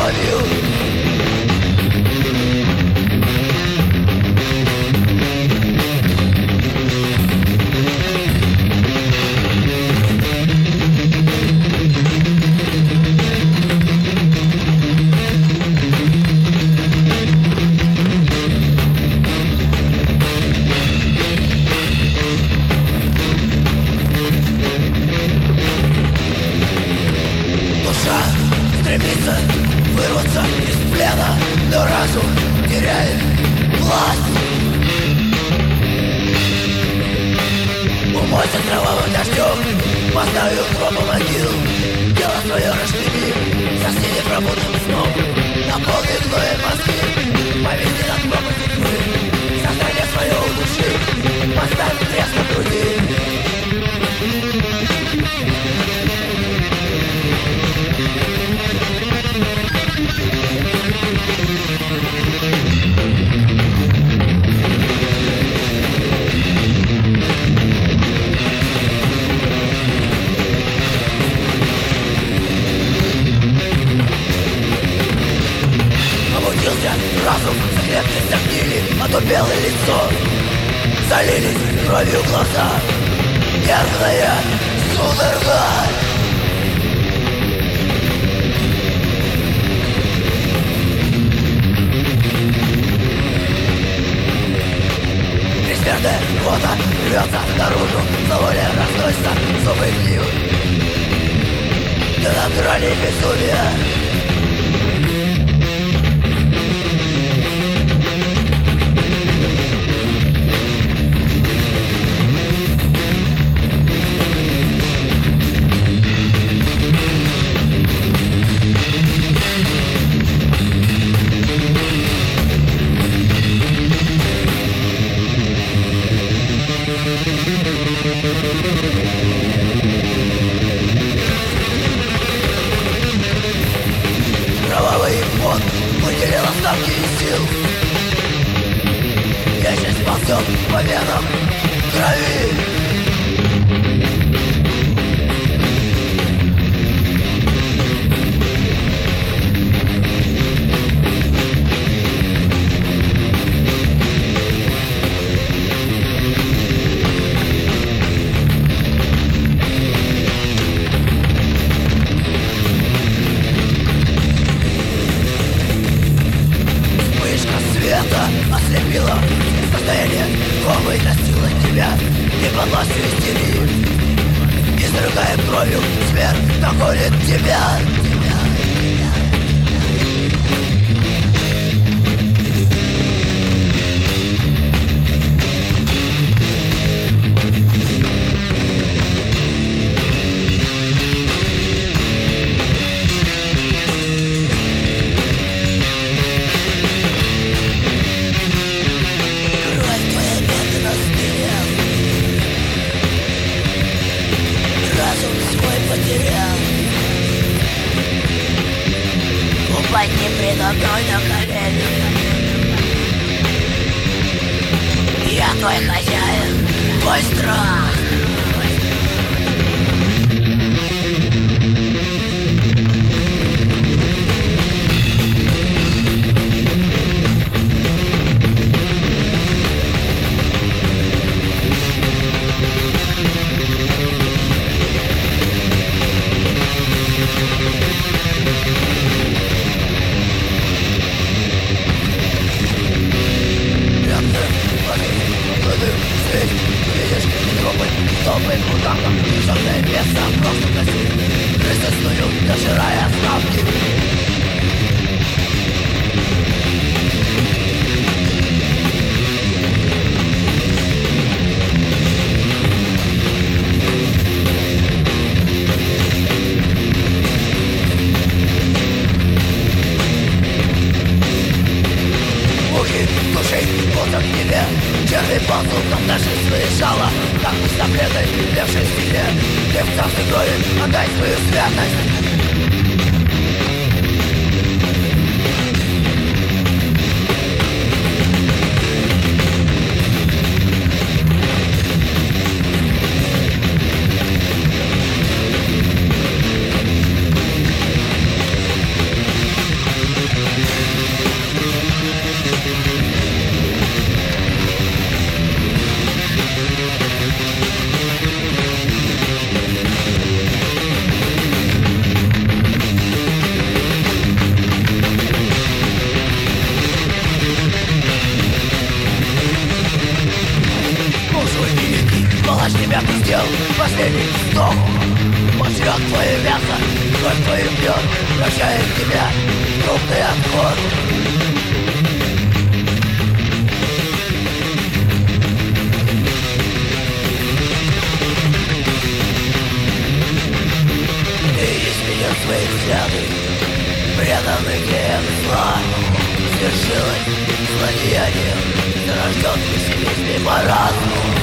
кровью. Стремится вырваться из плена, но разум теряет власть. Умойся кровавым дождем, поставив тропу могил. Дело свое расшири, засни непробудным сном. Наполни гноем мозги, повиси над пропастью тьмы. Сознание свое у души, поставь крест на груди. Разум, секретность огнили, отупело лицо. Залились кровью глаза, нервная судорога. Бессмертная вода рвется наружу, на воле разносится зубы гнил. До натуральной безумия. Кровавый пот выделил остатки сил. Вечность ползет по венам крови. Ослепила состояние, комы настигла тебя. Ты под властью истерии, изрыгая кровью, смерть догонит тебя. Упасть не предо мной на колени. Я твой хозяин, твой страх. Топы мутантов, черное место просто носи. Крысостую, дожирая оставки. Мухи душей вот от небе. Черный ползут от нашей слышала. Как пустоплетой, левшей в себе. Ты в царстве крови, отдай свою святость. превращает тебя в крупный отход. Ты изменил свои взгляды, преданный идеям зла. Свершилось злодеяние, зарожден пессимизм и маразм.